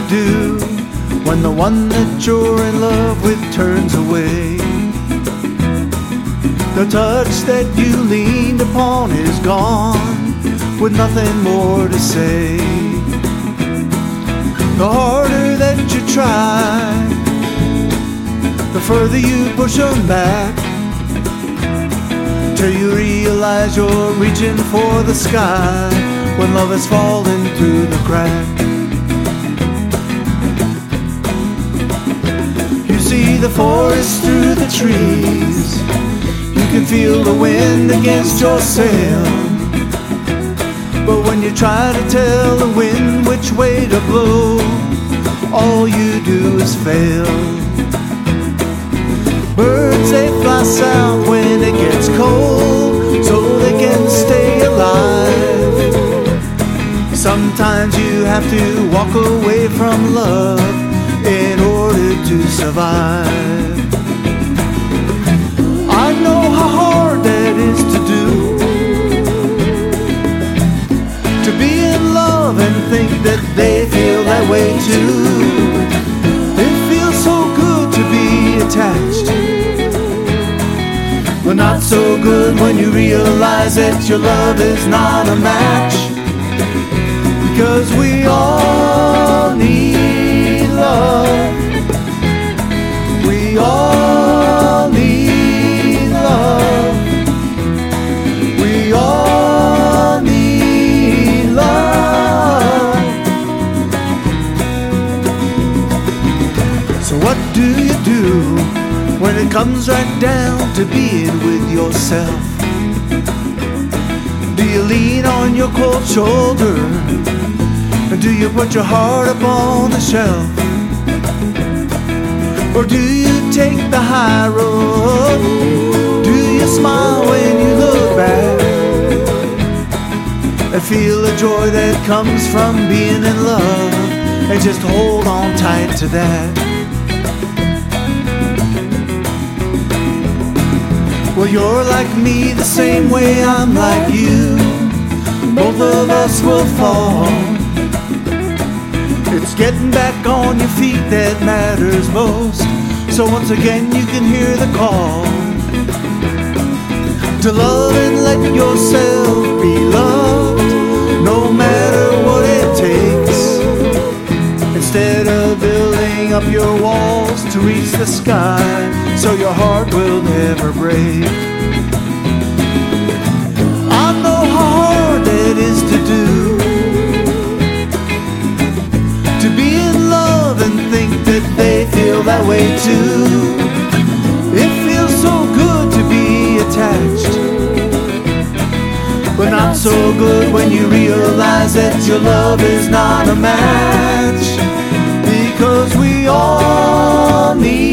do when the one that you're in love with turns away? The touch that you leaned upon is gone, with nothing more to say. The harder that you try, the further you push them back, till you realize you're reaching for the sky when love has fallen through the crack. You see the forest through the trees, you can feel the wind against your sail, but when you try to tell the wind which way to blow, all you do is fail. Birds, they fly south when it gets cold, so they can stay alive. Sometimes you have to walk away from love in order to survive. I know how hard that is to do, to be in love and think that they feel that way too. It feels so good to be attached, but not so good when you realize that your love is not a match. Because we all need love, we all need love, we all need love. So what do you do when it comes right down to being with yourself? Do you lean on your cold shoulder, or do you put your heart up on the shelf? Or do you take the high road? Do you smile when you look back and feel the joy that comes from being in love, and just hold on tight to that? Well, you're like me the same way I'm like you. Both of us will fall. It's getting back on your feet that matters most. So once again you can hear the call to love and let yourself be loved, no matter what it takes. Instead of building up your walls to reach the sky, so your heart will never break. I know how hard that is to do, to be in love and think that they feel that way too. It feels so good to be attached, but not so good when you realize that your love is not a match. Because we all need